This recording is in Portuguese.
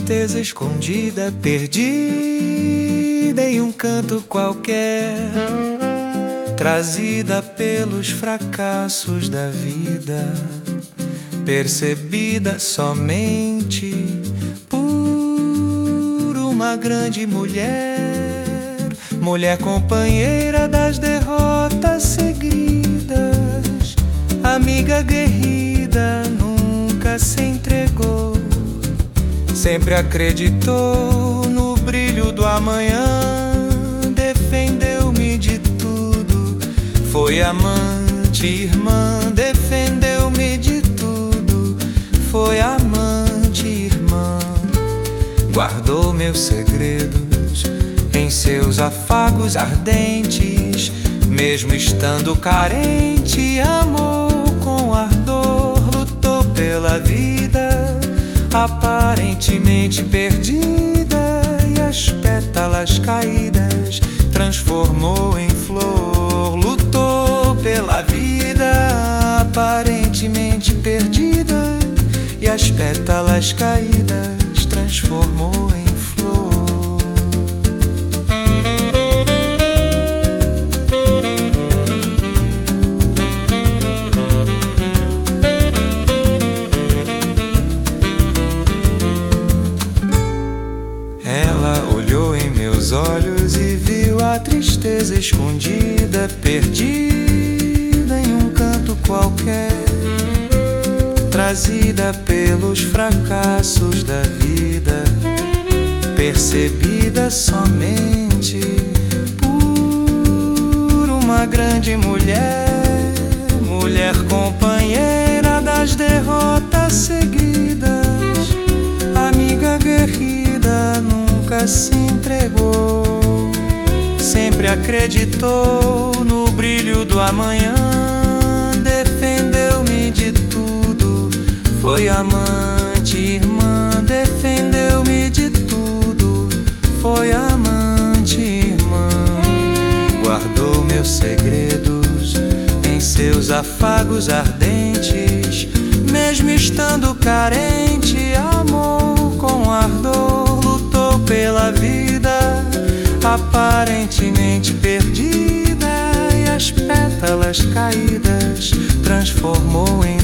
tristeza escondida, perdida em um canto qualquer, trazida pelos fracassos da vida, percebida somente por uma grande mulher, mulher companheira das derrotas seguidas, amiga guerrida, nunca se entregou, sempre acreditou no brilho do amanhã, defendeu-me de tudo, foi amante, irmã, defendeu-me de tudo, foi amante, irmã, guardou meus segredos em seus afagos ardentes, mesmo estando carente, amou com ardor, lutou pela vida, aparentemente perdida, e as pétalas caídas transformou em flor. Lutou pela vida, aparentemente perdida, e as pétalas caídas transformou em flor. Ela olhou em meus olhos e viu a tristeza escondida, perdida em um canto qualquer, trazida pelos fracassos da vida, percebida somente por uma grande mulher, mulher companheira das derrotas seguidas, amiga guerrida, nunca se entregou, sempre acreditou no brilho do amanhã, defendeu-me de tudo, foi amante, irmã, defendeu-me de tudo, foi amante, irmã, guardou meus segredos em seus afagos ardentes, mesmo estando carente, amou com ardor, lutou pela vida, aparentemente perdida, e as pétalas caídas transformou em